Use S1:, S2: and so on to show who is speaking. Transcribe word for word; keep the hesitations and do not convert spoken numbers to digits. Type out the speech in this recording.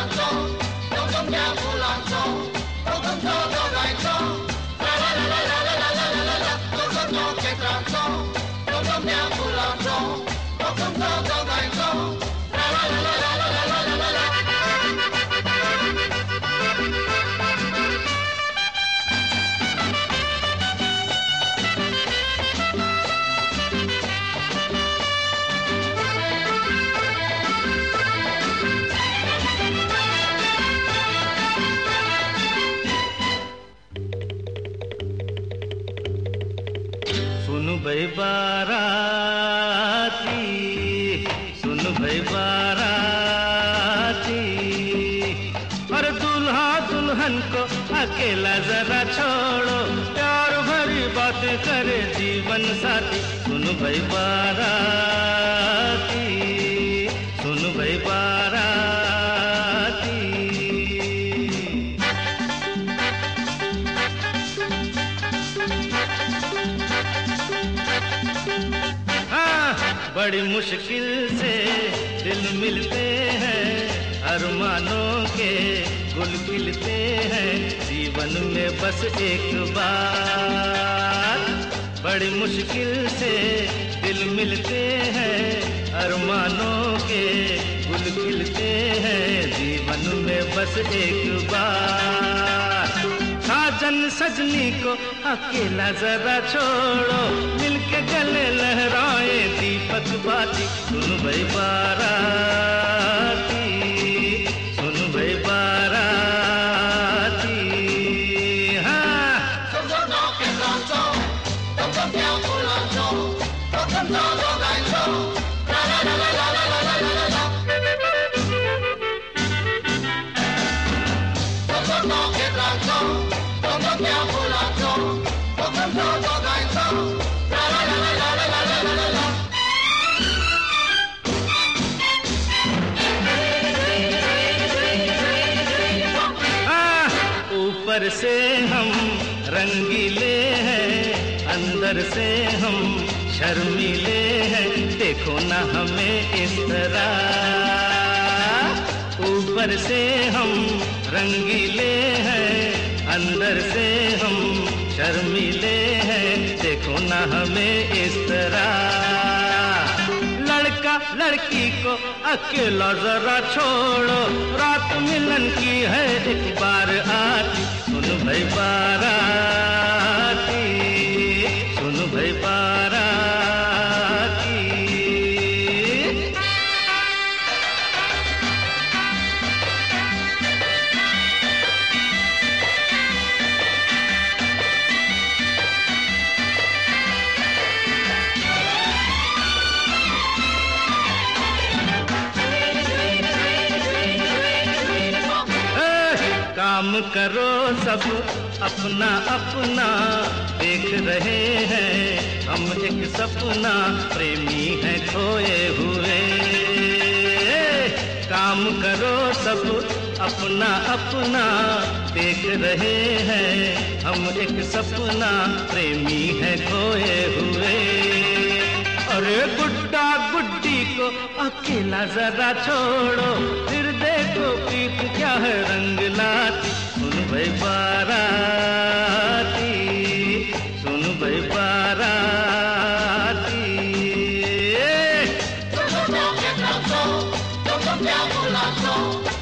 S1: सुन भाई बाराती, सुन भाई बाराती, और दूल्हा दुल्हन को अकेला जरा छोड़ो, प्यार भरी बात करे जीवन साथी। सुन भाई बाराती, सुन भाई बाराती। बड़ी मुश्किल से दिल मिलते हैं, अरमानों के गुल खिलते हैं जीवन में बस एक बार। बड़ी मुश्किल से दिल मिलते हैं, अरमानों के गुल खिलते हैं जीवन में बस एक बार। साजन सजनी को अकेला जरा छोड़ो, मिलके गले लहराए दीपक बाती। सुन भाई बाराती, सुन भाई बाराती। हाँ ऊपर से हम रंगीले हैं, अंदर से हम शर्मीले हैं, देखो ना हमें इस तरह। ऊपर से हम रंगीले हैं, अंदर से हम शर्मीले हैं, देखो ना हमें इस तरह। लड़का लड़की को अकेला जरा छोड़ो, रात मिलन की है एक बार आती। सुन भाई बाराती, सुन भाई बाराती। काम करो सब अपना अपना, देख रहे हैं हम एक सपना, प्रेमी हैं खोए हुए। काम करो सब अपना अपना, देख रहे हैं हम एक सपना, प्रेमी हैं खोए हुए। अरे गुड्डा गुड्डी को अकेला जरा छोड़ो, फिर देखो प्रीत क्या है रंग लाती। सुन भाई बाराती, सुन भाई बाराती।